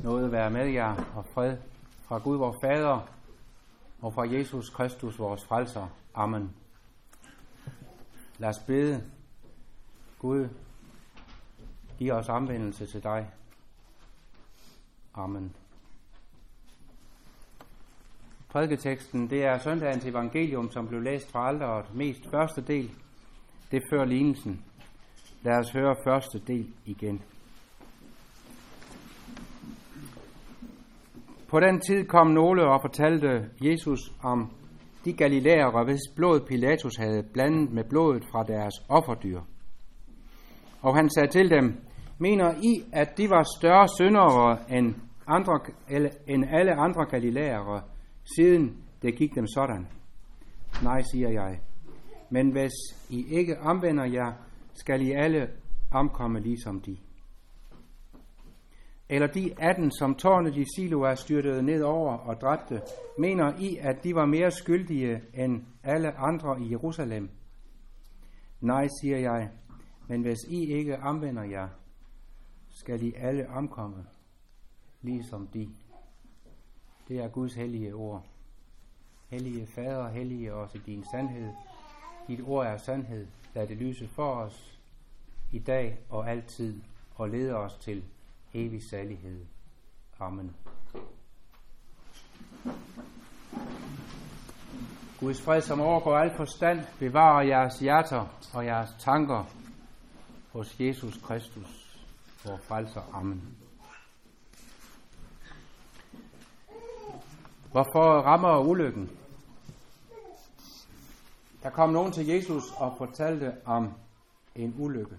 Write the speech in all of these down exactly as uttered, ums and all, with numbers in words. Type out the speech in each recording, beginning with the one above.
Nåde være med jer og fred fra Gud vor Fader og fra Jesus Kristus vores frelser. Amen. Lad os bede. Gud, giv os omvendelse til dig. Amen. Prædiketeksten, det er søndagens evangelium, som blev læst fra alteret. Mest første del, det fører lignelsen. Lad os høre første del igen. På den tid kom nogle og fortalte Jesus om de galilæere, hvis blod Pilatus havde blandet med blodet fra deres offerdyr. Og han sagde til dem, mener I, at de var større syndere end, andre, end alle andre galilæere, siden det gik dem sådan? Nej, siger jeg. Men hvis I ikke omvender jer, skal I alle omkomme ligesom de. Eller de atten, som tårnet i Siloa styrtede ned over og dræbte, mener I, at de var mere skyldige end alle andre i Jerusalem? Nej, siger jeg, men hvis I ikke omvender jer, skal I alle omkomme, ligesom de. Det er Guds hellige ord. Hellige Fader, hellige os i din sandhed. Dit ord er sandhed. Lad det lyse for os i dag og altid, og lede os til evig salighed. Amen. Guds fred, som overgår al forstand, bevarer jeres hjerter og jeres tanker hos Jesus Kristus, vor frelser. Amen. Hvorfor rammer ulykken? Der kom nogen til Jesus og fortalte om en ulykke.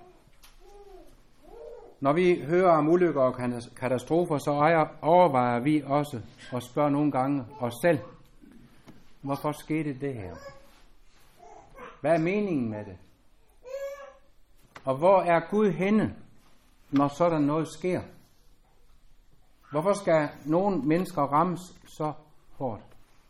Når vi hører om ulykker og katastrofer, så overvejer vi også og spørger nogle gange os selv, hvorfor skete det her? Hvad er meningen med det? Og hvor er Gud henne, når sådan noget sker? Hvorfor skal nogle mennesker rammes så hårdt?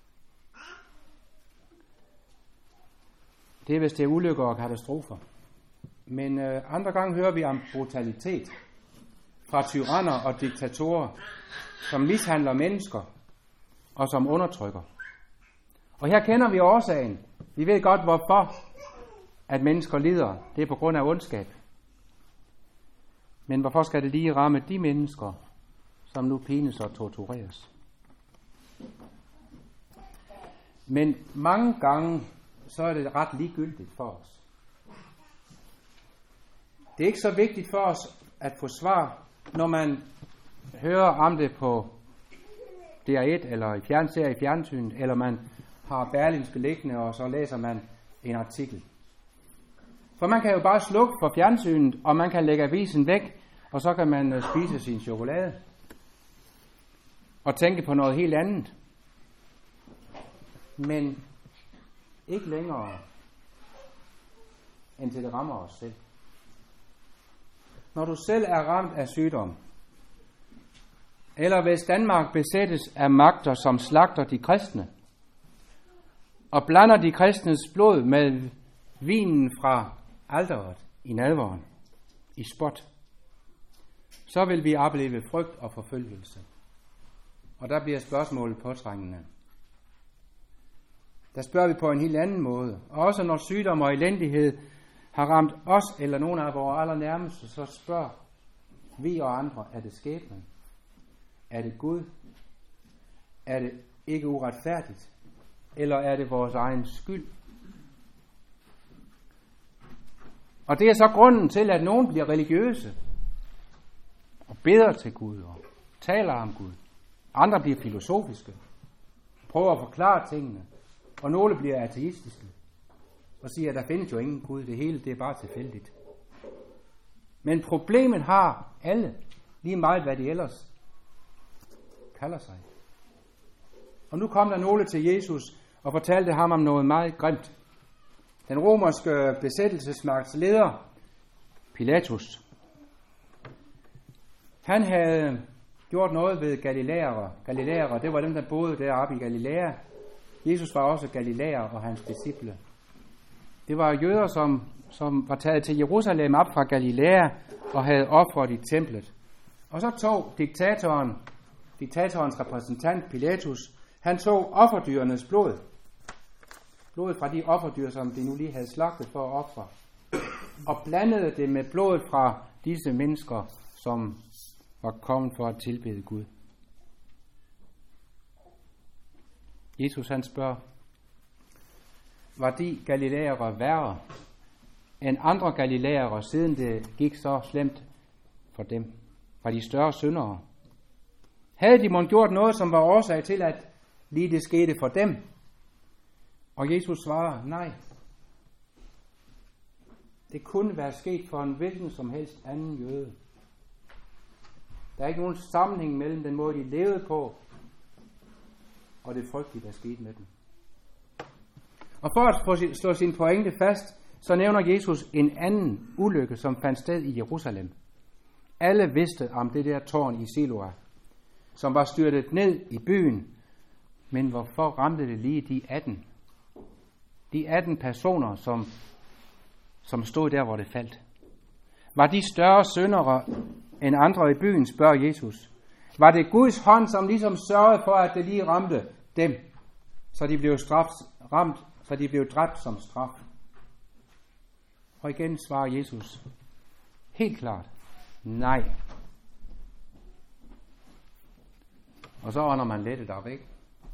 Det er, hvis det er ulykker og katastrofer. Men øh, andre gange hører vi om brutalitet fra tyranner og diktatorer, som mishandler mennesker og som undertrykker. Og her kender vi årsagen. Vi ved godt, hvorfor at mennesker lider. Det er på grund af ondskab. Men hvorfor skal det lige ramme de mennesker, som nu pines og tortureres? Men mange gange, så er det ret ligegyldigt for os. Det er ikke så vigtigt for os at få svar, når man hører om det på D R et eller i fjernserie i fjernsynet, eller man har Berlingske liggende, og så læser man en artikel. For man kan jo bare slukke for fjernsynet, og man kan lægge avisen væk, og så kan man spise sin chokolade og tænke på noget helt andet. Men ikke længere, indtil det rammer os selv. Når du selv er ramt af sygdom, eller hvis Danmark besættes af magter, som slagter de kristne, og blander de kristnes blod med vinen fra alteret i nadveren, i spot, så vil vi opleve frygt og forfølgelse. Og der bliver spørgsmålet påtrængende. Der spørger vi på en helt anden måde. Og også når sygdom og elendighed har ramt os eller nogen af vores allernærmeste, så spørger vi og andre, er det skæbnen? Er det Gud? Er det ikke uretfærdigt? Eller er det vores egen skyld? Og det er så grunden til, at nogen bliver religiøse og beder til Gud og taler om Gud. Andre bliver filosofiske, prøver at forklare tingene, og nogle bliver ateistiske og siger, at der findes jo ingen Gud, det hele det er bare tilfældigt. Men problemet har alle, lige meget hvad de ellers kalder sig. Og nu kom der nogle til Jesus og fortalte ham om noget meget grimt. Den romerske besættelsesmagts leder, Pilatus, han havde gjort noget ved galilæere. Galilæere, det var dem, der boede deroppe i Galilea. Jesus var også galilæer og hans disciple. Det var jøder, som, som var taget til Jerusalem op fra Galilea og havde ofret i templet. Og så tog diktatoren, diktatorens repræsentant Pilatus, han tog offerdyrenes blod. Blodet fra de offerdyr, som de nu lige havde slagtet for at ofre. Og blandede det med blodet fra disse mennesker, som var kommet for at tilbede Gud. Jesus han spørger, var de galilæere værre end andre galilæere, siden det gik så slemt for dem? Var de større syndere? Havde de måske gjort noget, som var årsag til, at lige det skete for dem? Og Jesus svarer, nej. Det kunne være sket for en hvilken som helst anden jøde. Der er ikke nogen sammenhæng mellem den måde, de levede på, og det frygtelige, der skete med dem. Og for at få slå sin pointe fast, så nævner Jesus en anden ulykke, som fandt sted i Jerusalem. Alle vidste om det der tårn i Siloa, som var styrtet ned i byen, men hvorfor ramte det lige de atten? De atten personer, som, som stod der, hvor det faldt. Var de større syndere end andre i byen, spørger Jesus. Var det Guds hånd, som ligesom sørgede for, at det lige ramte dem, så de blev straft, ramt, så de blev dræbt som straf? Og igen svarer Jesus helt klart, nej. Og så ånder man lettet op, ikke?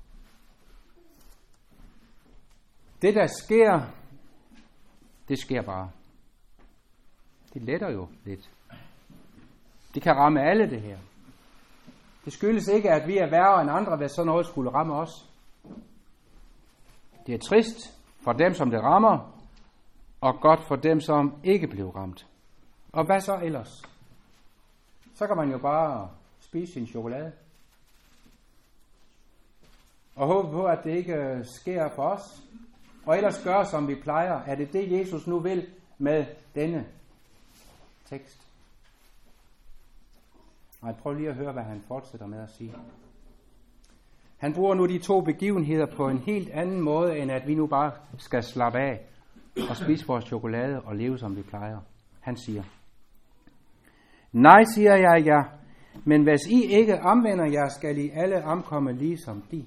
Det, der sker, det sker bare. Det letter jo lidt. Det kan ramme alle, det her. Det skyldes ikke, at vi er værre end andre, hvis sådan noget skulle ramme os. Det er trist for dem, som det rammer, og godt for dem, som ikke blev ramt. Og hvad så ellers? Så kan man jo bare spise sin chokolade. Og håbe på, at det ikke sker for os. Og ellers gøre, som vi plejer. Er det det, Jesus nu vil med denne tekst? Nej, prøv lige at høre, hvad han fortsætter med at sige. Han bruger nu de to begivenheder på en helt anden måde, end at vi nu bare skal slappe af og spise vores chokolade og leve, som vi plejer. Han siger, nej, siger jeg ja, men hvis I ikke omvender jer, skal I alle omkomme ligesom de.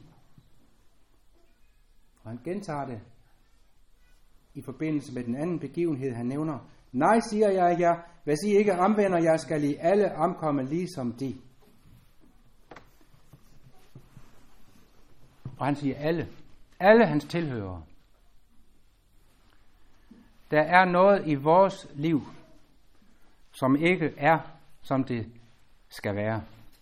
Og han gentager det i forbindelse med den anden begivenhed, han nævner. Nej, siger jeg ja, hvis I ikke omvender jer, skal I alle omkomme ligesom de. Og han siger alle. Alle hans tilhørere. Der er noget i vores liv, som ikke er, som det skal være.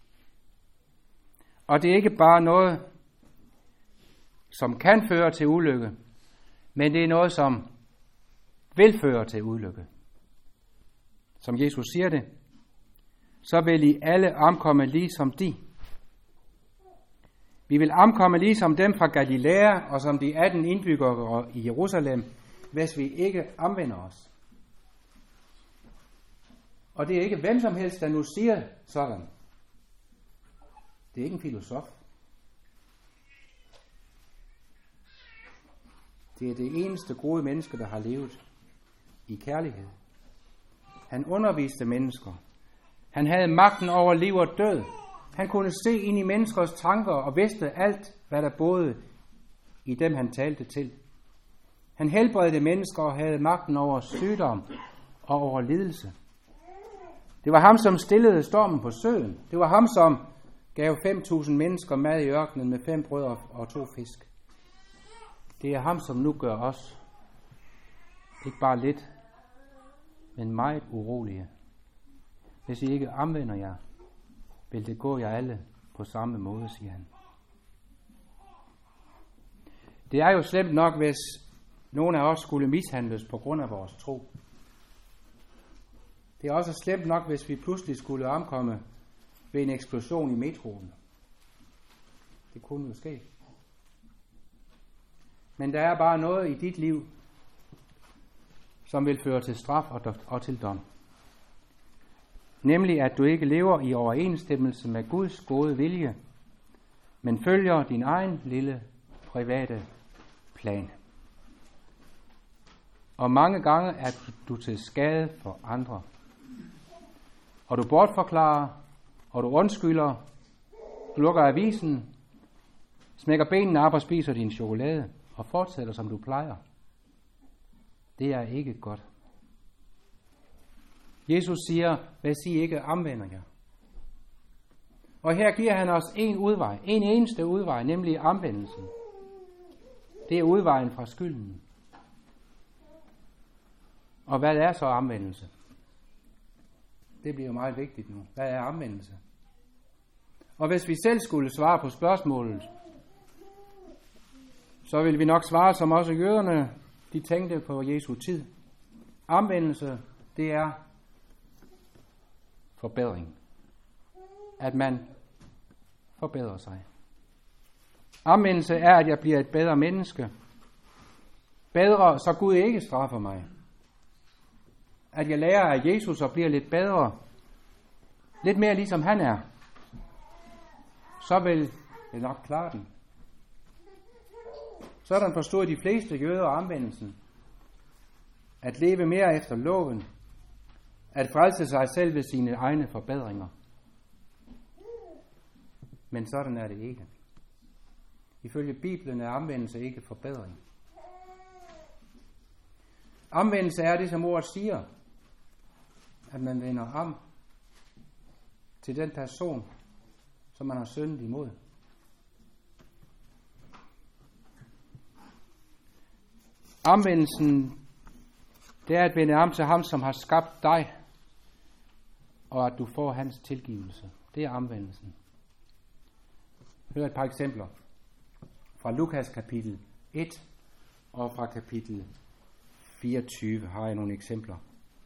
Og det er ikke bare noget, som kan føre til ulykke, men det er noget, som vil føre til ulykke. Som Jesus siger det, så vil I alle omkomme ligesom de. Vi vil omkomme ligesom dem fra Galilea og som de atten indbyggere i Jerusalem, hvis vi ikke omvender os. Og det er ikke hvem som helst, der nu siger sådan. Det er ikke en filosof. Det er det eneste gode menneske, der har levet i kærlighed. Han underviste mennesker. Han havde magten over liv og død. Han kunne se ind i menneskers tanker og vidste alt, hvad der boede i dem, han talte til. Han helbredte mennesker og havde magten over sygdom og over lidelse. Det var ham, som stillede stormen på søen. Det var ham, som gav fem tusind mennesker mad i ørkenen med fem brød og to fisk. Det er ham, som nu gør os ikke bare lidt, men meget urolige. Hvis I ikke omvender jer, vil det gå jer alle på samme måde, siger han. Det er jo slemt nok, hvis nogen af os skulle mishandles på grund af vores tro. Det er også slemt nok, hvis vi pludselig skulle omkomme ved en eksplosion i metroen. Det kunne jo ske. Men der er bare noget i dit liv, som vil føre til straf og til dom. Nemlig at du ikke lever i overensstemmelse med Guds gode vilje, men følger din egen lille private plan. Og mange gange er du til skade for andre. Og du bortforklarer og du undskylder, du lukker avisen, smækker benene op og spiser din chokolade, og fortsætter som du plejer. Det er ikke godt. Jesus siger, hvis I ikke omvender jer. Og her giver han os en udvej, en eneste udvej, nemlig omvendelsen. Det er udvejen fra skylden. Og hvad er så omvendelse? Det bliver jo meget vigtigt nu. Hvad er omvendelse? Og hvis vi selv skulle svare på spørgsmålet, så vil vi nok svare, som også jøderne, de tænkte på Jesu tid. Omvendelse, det er forbedring. At man forbedrer sig. Omvendelse er, at jeg bliver et bedre menneske. Bedre, så Gud ikke straffer mig. At jeg lærer af Jesus og bliver lidt bedre. Lidt mere ligesom han er. Så vil jeg nok klare den. Sådan forstod de fleste jøder omvendelsen. At leve mere efter loven. At frelse sig selv ved sine egne forbedringer. Men sådan er det ikke. Ifølge Bibelen er omvendelse ikke forbedring. Omvendelse er det, som ordet siger. At man vender om til den person, som man har syndet imod. Omvendelsen, det er at vende om til ham, som har skabt dig, og at du får hans tilgivelse. Det er omvendelsen. Hør et par eksempler fra Lukas kapitel et og fra kapitel fireogtyve har jeg nogle eksempler.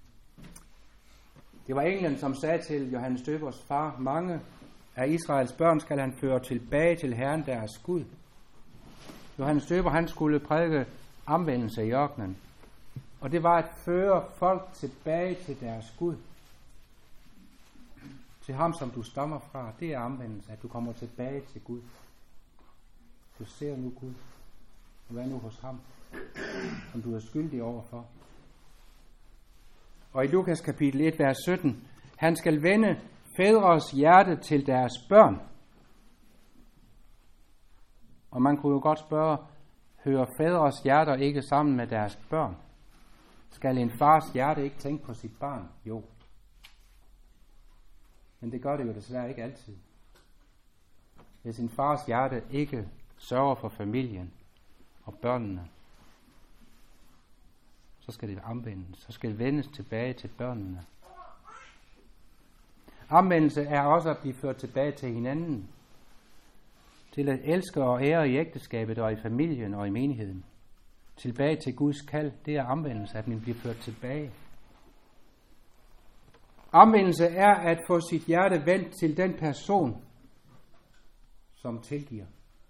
Det var englen, som sagde til Johannes Døbers far, mange af Israels børn skal han føre tilbage til Herren deres Gud. Johannes Døber, han skulle prædike omvendelse i ørkenen. Og det var at føre folk tilbage til deres Gud. Til ham, som du stammer fra. Det er omvendelse, at du kommer tilbage til Gud. Du ser nu Gud. Og vær nu hos ham, som du er skyldig overfor. Og i Lukas kapitel et, vers sytten, han skal vende fædres hjerte til deres børn. Og man kunne jo godt spørge, hører fædres hjerter ikke sammen med deres børn? Skal en fars hjerte ikke tænke på sit barn? Jo. Men det gør det jo desværre ikke altid. Hvis en fars hjerte ikke sørger for familien og børnene, så skal det omvendes. Så skal det vendes tilbage til børnene. Omvendelse er også at blive ført tilbage til hinanden. Til at elske og ære i ægteskabet og i familien og i menigheden. Tilbage til Guds kald, det er omvendelse, at man bliver ført tilbage. Omvendelse er at få sit hjerte vendt til den person, som tilgiver.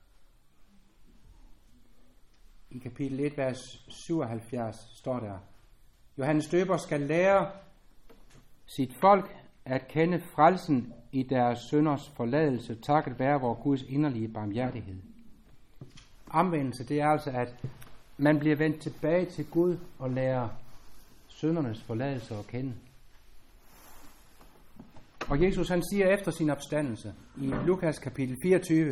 I kapitel et, vers syvoghalvfjerds står der, Johannes Døber skal lære sit folk at kende frelsen i deres synders forladelse, takket være vor Guds inderlige barmhjertighed. Omvendelse, det er altså, at man bliver vendt tilbage til Gud og lærer syndernes forladelse at kende. Og Jesus han siger efter sin opstandelse i Lukas kapitel fireogtyve,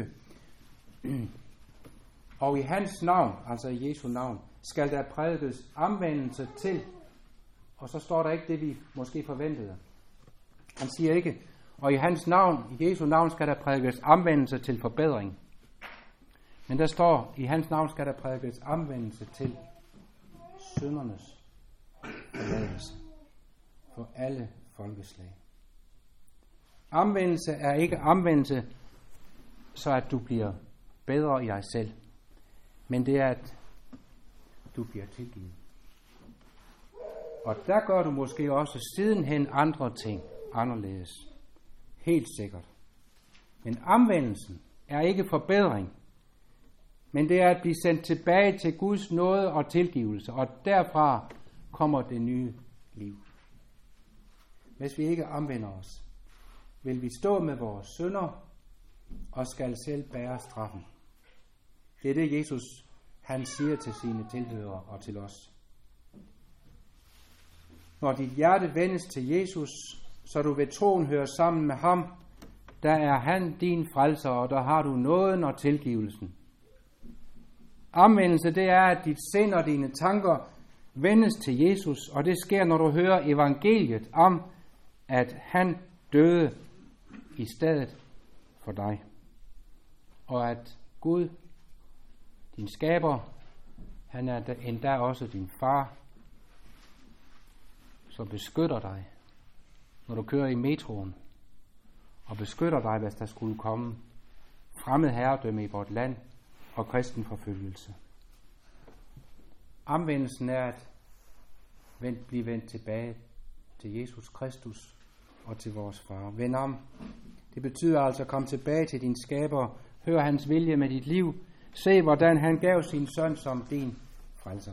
og i hans navn, altså i Jesu navn, skal der prædikes omvendelse til, og så står der ikke det, vi måske forventede. Han siger ikke, og i hans navn, i Jesu navn, skal der prædikes omvendelse til forbedring. Men der står, i hans navn skal der prædikes omvendelse til syndernes forladelse for alle folkeslag. Omvendelse er ikke omvendelse, så at du bliver bedre i dig selv. Men det er, at du bliver tilgivet. Og der gør du måske også sidenhen andre ting anderledes. Helt sikkert. Men omvendelsen er ikke forbedring. Men det er at blive sendt tilbage til Guds nåde og tilgivelse. Og derfra kommer det nye liv. Hvis vi ikke omvender os, vil vi stå med vores synder og skal selv bære straffen. Det er det, Jesus han siger til sine tilhørere og til os. Når dit hjerte vendes til Jesus, så du ved troen hører sammen med ham, der er han din frelser, og der har du nåden og tilgivelsen. Omvendelse, det er, at dit sind og dine tanker vendes til Jesus, og det sker, når du hører evangeliet om, at han døde i stedet for dig. Og at Gud, din skaber, han er endda også din far, som beskytter dig, når du kører i metroen, og beskytter dig, hvis der skulle komme fremmed herredømme i vort land og kristen forfølgelse. Omvendelsen er at vend, blive vendt tilbage til Jesus Kristus og til vores far. Vend om. Det betyder altså at komme tilbage til din skaber, hør hans vilje med dit liv, se hvordan han gav sin søn som din frelser.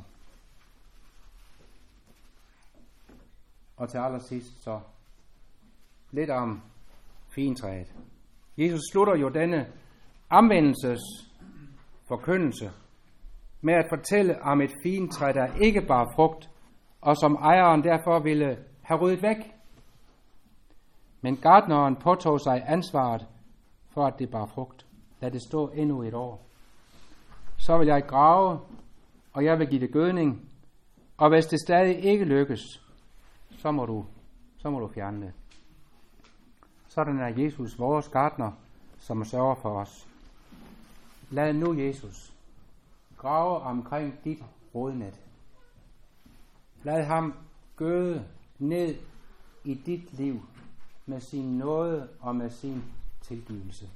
Og til allersidst så lidt om figentræet. Jesus slutter jo denne omvendelses forkyndelse med at fortælle om et figentræ, der ikke bar frugt, og som ejeren derfor ville have ryddet væk. Men gartneren påtog sig ansvaret for, at det bar frugt. Lad det stå endnu et år. Så vil jeg grave, og jeg vil give det gødning, og hvis det stadig ikke lykkes, så må du, så må du fjerne det. Sådan er Jesus vores gartner, som sørger for os. Lad nu Jesus grave omkring dit rodnet. Lad ham gøde ned i dit liv med sin nåde og med sin tilgivelse.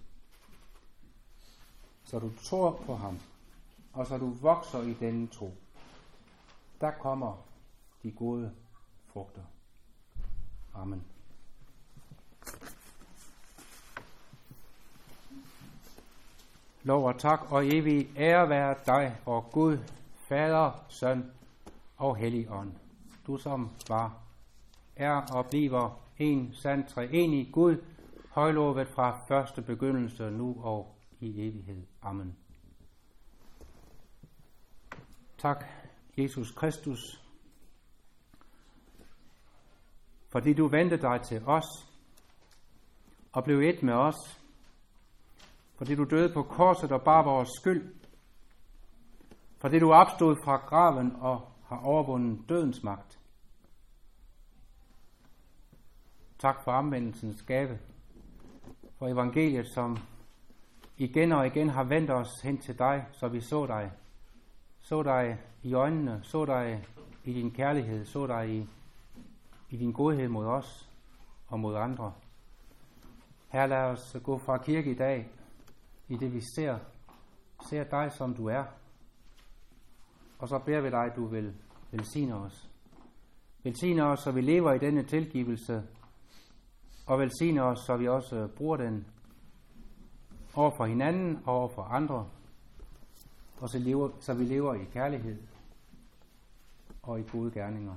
Så du tror på ham, og så du vokser i denne tro. Der kommer de gode frugter. Amen. Lov og tak og evig ære være dig, vor Gud, Fader, Søn og Helligånd. Du som var, er og bliver en sand treenig Gud, højlovet fra første begyndelse, nu og i evighed. Amen. Tak, Jesus Kristus, fordi du vendte dig til os og blev et med os, fordi du døde på korset og bar vores skyld, fordi du opstod fra graven og har overvundet dødens magt. Tak for omvendelsens gave, for evangeliet, som igen og igen har vendt os hen til dig, så vi så dig. Så dig i øjnene, så dig i din kærlighed, så dig i, i din godhed mod os og mod andre. Her lad os gå fra kirke i dag, i det vi ser, ser dig som du er. Og så beder vi dig, du vil velsigne os. Velsigne os, så vi lever i denne tilgivelse, og velsigne os, så vi også bruger den over for hinanden og over for andre, og så, lever, så vi lever i kærlighed og i gode gerninger.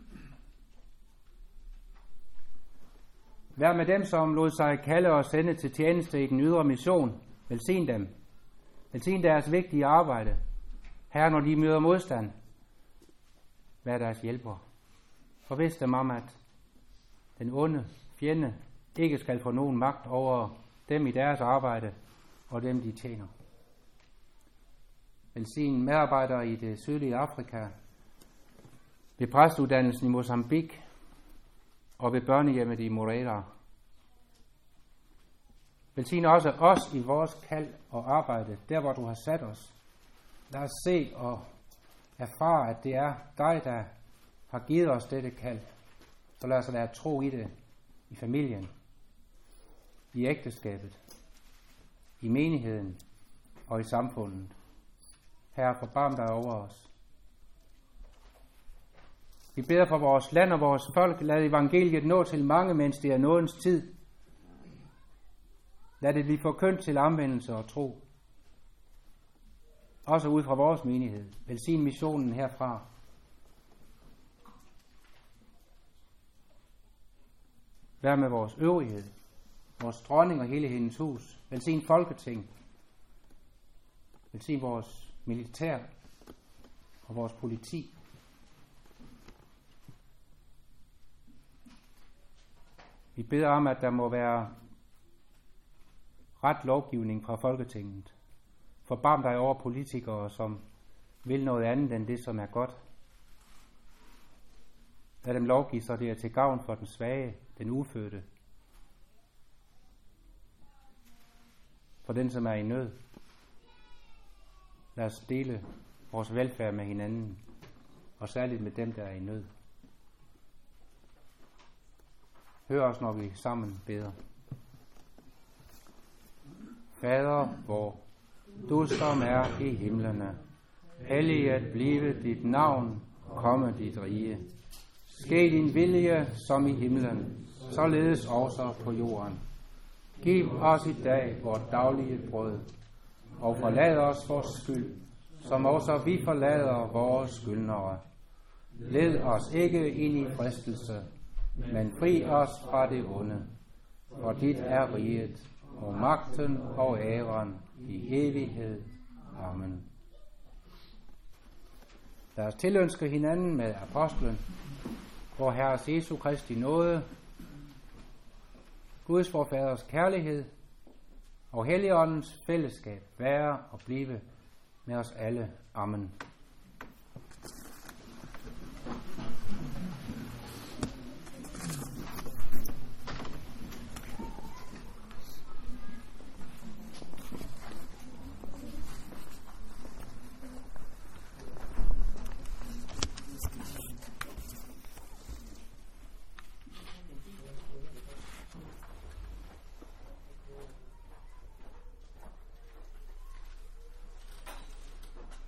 Vær med dem, som lod sig kalde og sende til tjeneste i den ydre mission. Velsign dem. Velsign deres vigtige arbejde. Herre, når de møder modstand, vær deres hjælper. Forvis dem om, at den onde fjende ikke skal få nogen magt over dem i deres arbejde og dem, de tjener. Velsign medarbejdere i det sydlige Afrika, ved præstuddannelsen i Mozambique og ved børnehjemmet i Moreira. Velsign også os i vores kald og arbejde, der hvor du har sat os. Lad os se og erfare, at det er dig, der har givet os dette kald. Så lad os være tro i det, i familien, i ægteskabet, i menigheden og i samfundet. Herre, forbarm dig over os. Vi beder for vores land og vores folk. Lad evangeliet nå til mange, mens det er nådens tid. Lad det blive forkyndt til omvendelse og tro. Også ud fra vores menighed. Velsign missionen herfra. Vær med vores øvrighed, vores dronning og hele hendes hus. Velsign Folketing. Velsign vores militær og vores politi. Vi beder om, at der må være ret lovgivning fra Folketinget. Forbarm dig over politikere, som vil noget andet end det, som er godt. Lad dem lovgive, så det er til gavn for den svage, den ufødte, for den, som er i nød. Lad os dele vores velfærd med hinanden, og særligt med dem, der er i nød. Hør os, når vi sammen beder. Fader vor, du som er i himlene, helliget blive dit navn, komme dit rige. Ske din vilje som i himlen, således også på jorden. Giv os i dag vort daglige brød, og forlad os vores skyld, som også vi forlader vores skyldnere. Led os ikke ind i fristelse, men fri os fra det onde. For dit er riget, og magten og æren i evighed. Amen. Lad os tilønske hinanden med apostlen, vor Herres Jesu Kristi nåde, Guds forfaders kærlighed og Helligåndens fællesskab være og blive med os alle. Amen.